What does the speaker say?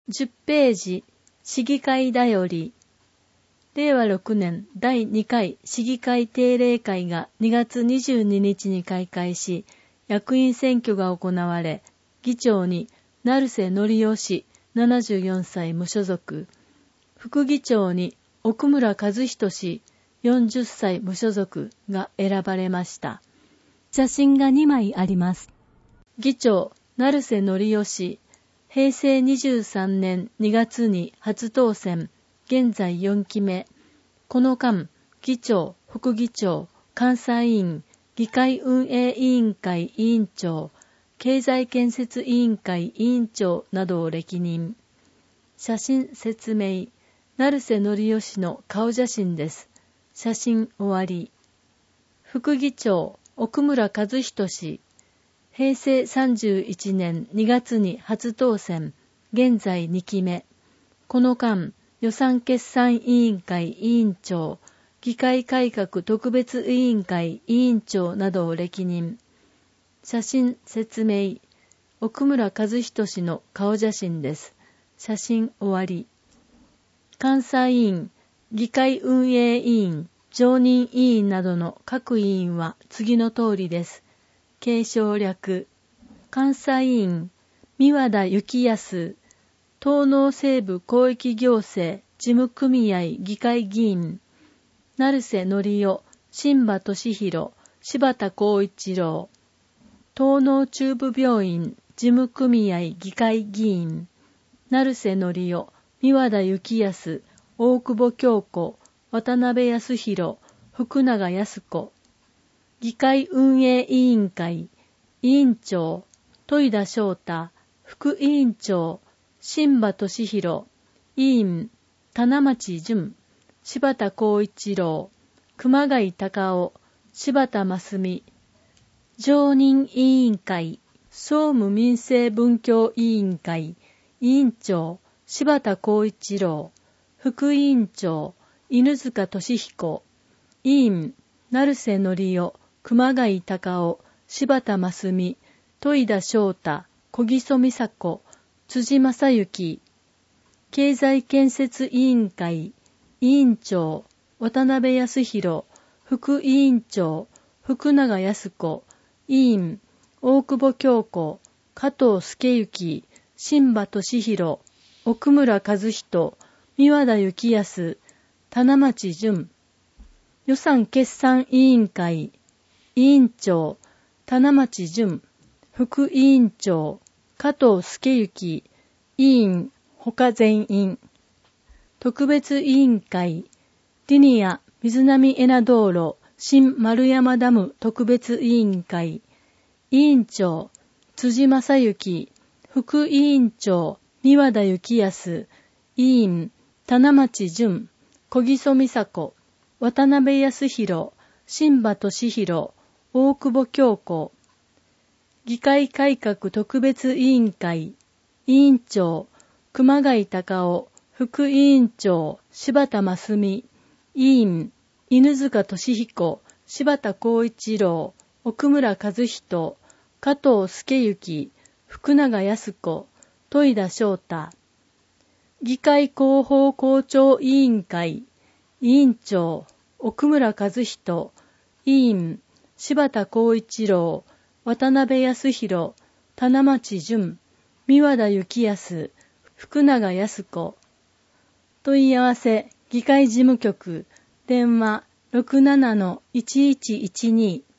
10ページ、市議会だより。令和6年第2回市議会定例会が2月22日に開会し、役員選挙が行われ、議長に成瀬則義氏74歳無所属、副議長に奥村和人氏40歳無所属が選ばれました。写真が2枚あります。議長、成瀬則義、平成23年2月に初当選、現在4期目。この間、議長、副議長、監査委員、議会運営委員会委員長、経済建設委員会委員長などを歴任。写真説明。成瀬則義の顔写真です。写真終わり。副議長、奥村和人氏。平成31年2月に初当選、現在2期目。この間、予算決算委員会委員長、議会改革特別委員会委員長などを歴任。写真説明。奥村和人氏の顔写真です。写真終わり。監査委員、議会運営委員、常任委員などの各委員は次の通りです。継承略。監査委員、三和田幸康、東農西部広域行政事務組合議会議員、成瀬則義、新葉俊弘、柴田光一郎、東農中部病院事務組合議会議員、成瀬則義、三和田幸康、大久保京子、渡辺康弘、福永康子、議会運営委員会、委員長、戸田翔太、副委員長、新葉俊弘、委員、棚町淳、柴田光一郎、熊谷隆夫、柴田真澄、常任委員会、総務民生文教委員会、委員長、柴田光一郎、副委員長、犬塚俊彦、委員、成瀬則義、熊谷隆夫、柴田真澄、戸田翔太、小木曽美佐子、辻正幸、経済建設委員会、委員長、渡辺康弘、副委員長、福永康子、委員、大久保京子、加藤助之、新葉俊弘、奥村和人、三和田幸康、棚町淳、予算決算委員会、委員長、棚町淳、副委員長、加藤助之、委員、他全員。特別委員会、リニア水波江名道路新丸山ダム特別委員会、委員長、辻正幸、副委員長、三和田幸康、委員、棚町淳、小木曽美佐子、渡辺康弘、新葉俊弘、大久保京子、議会改革特別委員会、委員長、熊谷隆夫、副委員長、柴田真澄、委員、犬塚俊彦、柴田光一郎、奥村和人、加藤助之、福永康子、戸田翔太。議会広報校長委員会、委員長、奥村和人、委員、柴田光一郎、渡辺康弘、棚町淳、三和田幸康、福永康子。問い合わせ、議会事務局、電話 67-1112